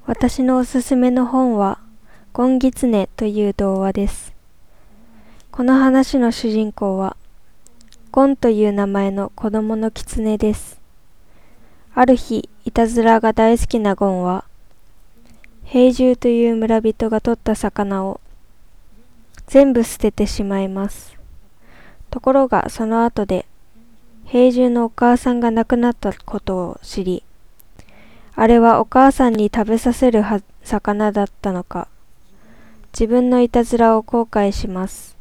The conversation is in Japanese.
私のおすすめの本は、ゴンギツネという童話です。この話の主人公は、ゴンという名前の子供の狐です。ある日、いたずらが大好きなゴンは、平獣という村人が取った魚を全部捨ててしまいます。ところがその後で、平獣のお母さんが亡くなったことを知り、あれはお母さんに食べさせる魚だったのか、自分のいたずらを後悔します。